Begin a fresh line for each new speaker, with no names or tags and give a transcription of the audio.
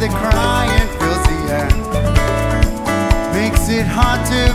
the crying fills the air, makes it hard to